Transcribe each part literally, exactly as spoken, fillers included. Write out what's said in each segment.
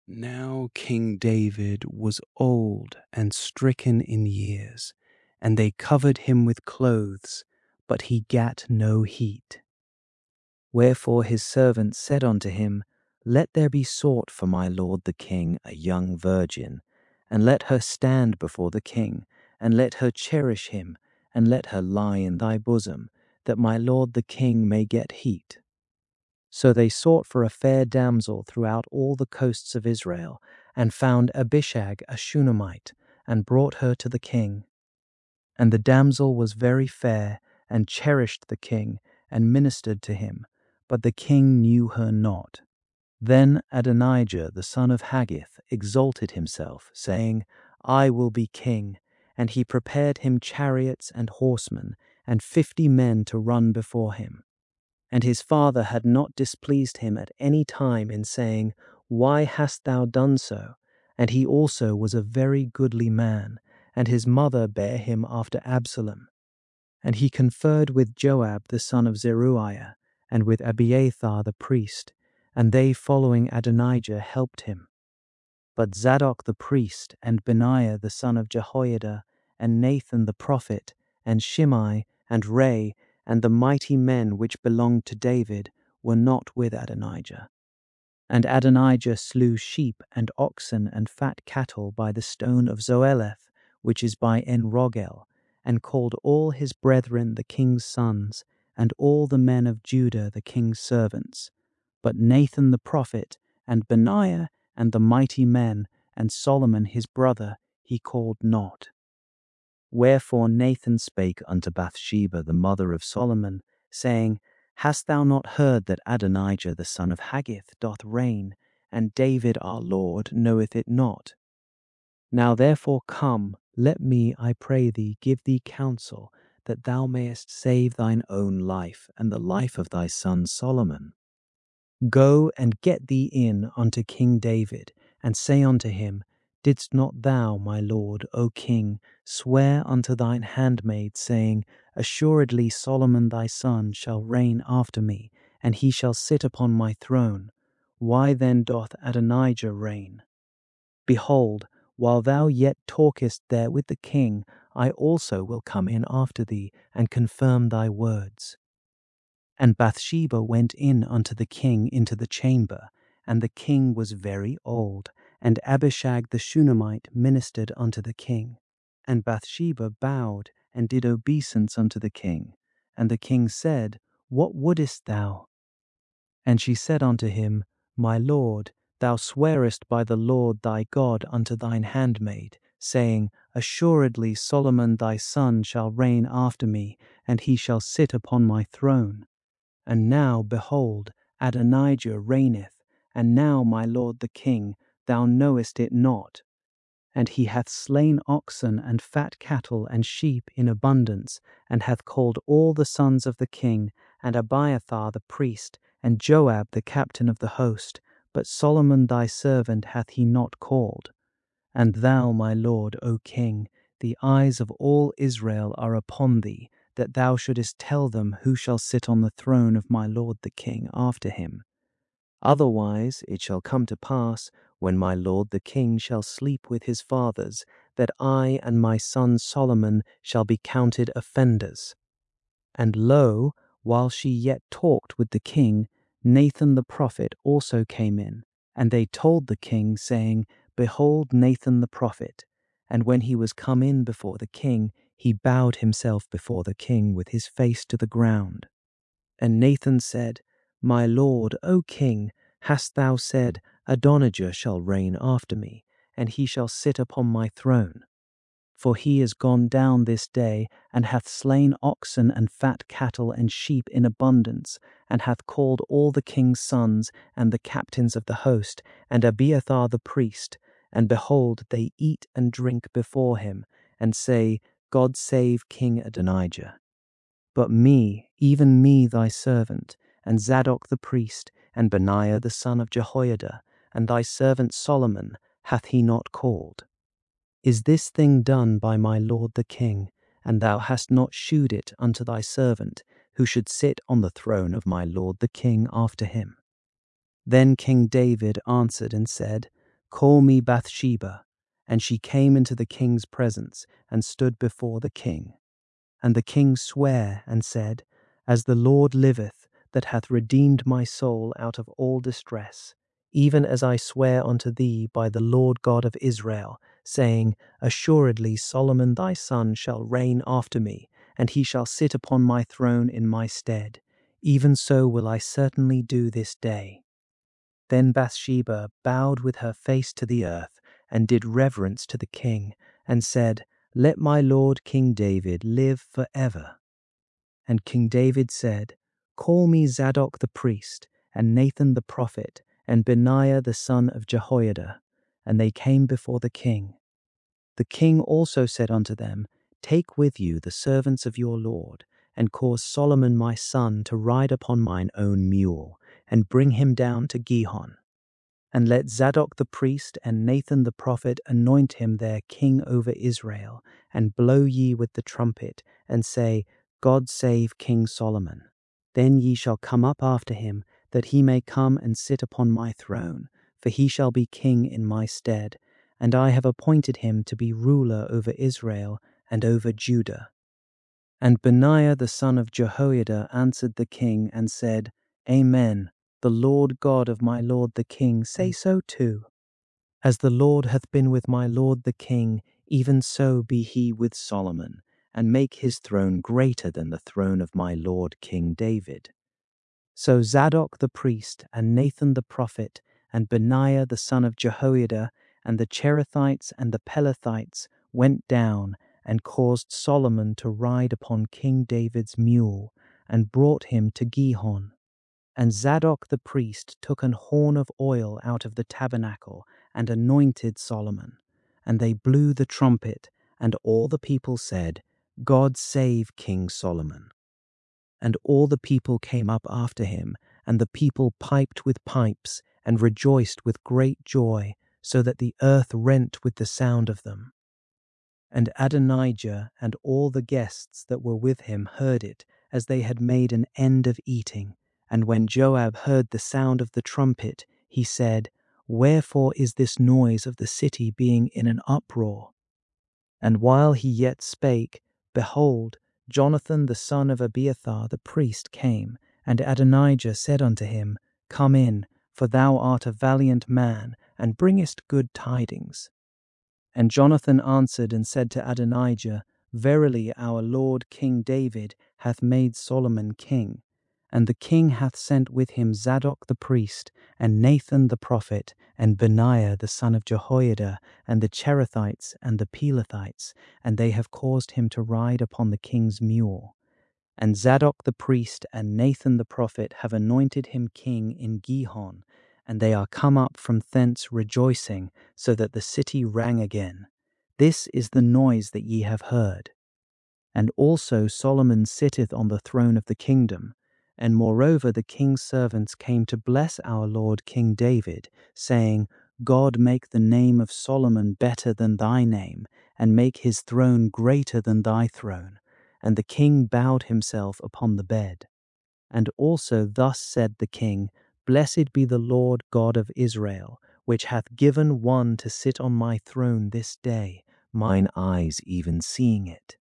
Now King David was old and stricken in years, and they covered him with clothes, but he gat no heat. Wherefore his servants said unto him, Let there be sought for my lord the king a young virgin, and let her stand before the king, and let her cherish him, and let her lie in thy bosom, that my lord the king may get heat. So they sought for a fair damsel throughout all the coasts of Israel, and found Abishag a Shunammite, and brought her to the king. And the damsel was very fair, and cherished the king, and ministered to him, but the king knew her not. Then Adonijah the son of Haggith exalted himself, saying, I will be king. And he prepared him chariots and horsemen, and fifty men to run before him. And his father had not displeased him at any time in saying, Why hast thou done so? And he also was a very goodly man, and his mother bare him after Absalom. And he conferred with Joab the son of Zeruiah, and with Abiathar the priest, and they following Adonijah helped him. But Zadok the priest, and Benaiah the son of Jehoiada, and Nathan the prophet, and Shimei, and Ray, and the mighty men which belonged to David, were not with Adonijah. And Adonijah slew sheep and oxen and fat cattle by the stone of Zoeleth, which is by En-Rogel, and called all his brethren the king's sons, and all the men of Judah the king's servants. But Nathan the prophet, and Benaiah, and the mighty men, and Solomon his brother, he called not. Wherefore Nathan spake unto Bathsheba the mother of Solomon, saying, Hast thou not heard that Adonijah the son of Haggith doth reign, and David our Lord knoweth it not? Now therefore come, let me, I pray thee, give thee counsel, that thou mayest save thine own life, and the life of thy son Solomon. Go and get thee in unto King David, and say unto him, Didst not thou, my lord, O king, swear unto thine handmaid, saying, Assuredly Solomon thy son shall reign after me, and he shall sit upon my throne? Why then doth Adonijah reign? Behold, while thou yet talkest there with the king, I also will come in after thee, and confirm thy words. And Bathsheba went in unto the king into the chamber, and the king was very old, and Abishag the Shunammite ministered unto the king. And Bathsheba bowed, and did obeisance unto the king. And the king said, What wouldest thou? And she said unto him, My lord, thou swearest by the Lord thy God unto thine handmaid, saying, Assuredly Solomon thy son shall reign after me, and he shall sit upon my throne. And now, behold, Adonijah reigneth, and now, my lord the king, thou knowest it not. And he hath slain oxen and fat cattle and sheep in abundance, and hath called all the sons of the king, and Abiathar the priest, and Joab the captain of the host, but Solomon thy servant hath he not called. And thou, my lord, O king, the eyes of all Israel are upon thee, that thou shouldest tell them who shall sit on the throne of my lord the king after him. Otherwise it shall come to pass, when my lord the king shall sleep with his fathers, that I and my son Solomon shall be counted offenders. And lo, while she yet talked with the king, Nathan the prophet also came in, and they told the king, saying, Behold Nathan the prophet. And when he was come in before the king, he bowed himself before the king with his face to the ground. And Nathan said, My lord, O king, hast thou said, Adonijah shall reign after me, and he shall sit upon my throne? For he is gone down this day, and hath slain oxen and fat cattle and sheep in abundance, and hath called all the king's sons, and the captains of the host, and Abiathar the priest, and behold, they eat and drink before him, and say, God save King Adonijah. But me, even me thy servant, and Zadok the priest, and Benaiah the son of Jehoiada, and thy servant Solomon, hath he not called? Is this thing done by my lord the king, and thou hast not shewed it unto thy servant, who should sit on the throne of my lord the king after him? Then King David answered and said, Call me Bathsheba. And she came into the king's presence and stood before the king. And the king sware and said, As the Lord liveth, that hath redeemed my soul out of all distress, even as I swear unto thee by the Lord God of Israel, saying, Assuredly Solomon thy son shall reign after me, and he shall sit upon my throne in my stead. Even so will I certainly do this day. Then Bathsheba bowed with her face to the earth, and did reverence to the king, and said, Let my lord King David live for ever. And King David said, Call me Zadok the priest, and Nathan the prophet, and Benaiah the son of Jehoiada. And they came before the king. The king also said unto them, Take with you the servants of your lord, and cause Solomon my son to ride upon mine own mule, and bring him down to Gihon. And let Zadok the priest and Nathan the prophet anoint him their king over Israel, and blow ye with the trumpet, and say, God save King Solomon. Then ye shall come up after him, that he may come and sit upon my throne, for he shall be king in my stead, and I have appointed him to be ruler over Israel and over Judah. And Benaiah the son of Jehoiada answered the king and said, Amen. The Lord God of my lord the king say so too. As the Lord hath been with my lord the king, even so be he with Solomon, and make his throne greater than the throne of my lord King David. So Zadok the priest, and Nathan the prophet, and Benaiah the son of Jehoiada, and the Cherethites and the Pelethites went down, and caused Solomon to ride upon King David's mule, and brought him to Gihon. And Zadok the priest took an horn of oil out of the tabernacle, and anointed Solomon. And they blew the trumpet, and all the people said, God save King Solomon. And all the people came up after him, and the people piped with pipes, and rejoiced with great joy, so that the earth rent with the sound of them. And Adonijah and all the guests that were with him heard it, as they had made an end of eating. And when Joab heard the sound of the trumpet, he said, Wherefore is this noise of the city being in an uproar? And while he yet spake, behold, Jonathan the son of Abiathar the priest came, and Adonijah said unto him, Come in, for thou art a valiant man, and bringest good tidings. And Jonathan answered and said to Adonijah, Verily our lord King David hath made Solomon king, and the king hath sent with him Zadok the priest, and Nathan the prophet, and Benaiah the son of Jehoiada, and the Cherethites and the Pelethites, and they have caused him to ride upon the king's mule. And Zadok the priest and Nathan the prophet have anointed him king in Gihon, and they are come up from thence rejoicing, so that the city rang again. This is the noise that ye have heard. And also Solomon sitteth on the throne of the kingdom. And moreover the king's servants came to bless our lord King David, saying, God make the name of Solomon better than thy name, and make his throne greater than thy throne. And the king bowed himself upon the bed. And also thus said the king, Blessed be the Lord God of Israel, which hath given one to sit on my throne this day, mine eyes even seeing it.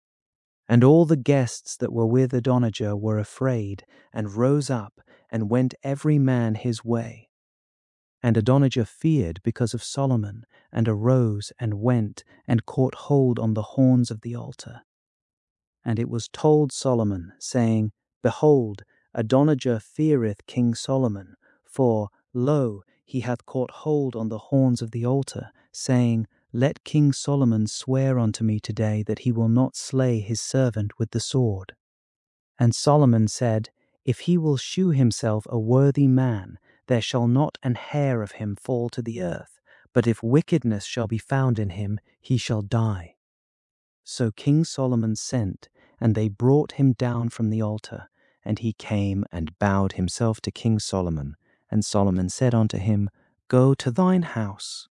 And all the guests that were with Adonijah were afraid, and rose up, and went every man his way. And Adonijah feared because of Solomon, and arose, and went, and caught hold on the horns of the altar. And it was told Solomon, saying, Behold, Adonijah feareth King Solomon, for, lo, he hath caught hold on the horns of the altar, saying, Let King Solomon swear unto me today that he will not slay his servant with the sword. And Solomon said, If he will shew himself a worthy man, there shall not an hair of him fall to the earth, but if wickedness shall be found in him, he shall die. So King Solomon sent, and they brought him down from the altar, and he came and bowed himself to King Solomon. And Solomon said unto him, Go to thine house.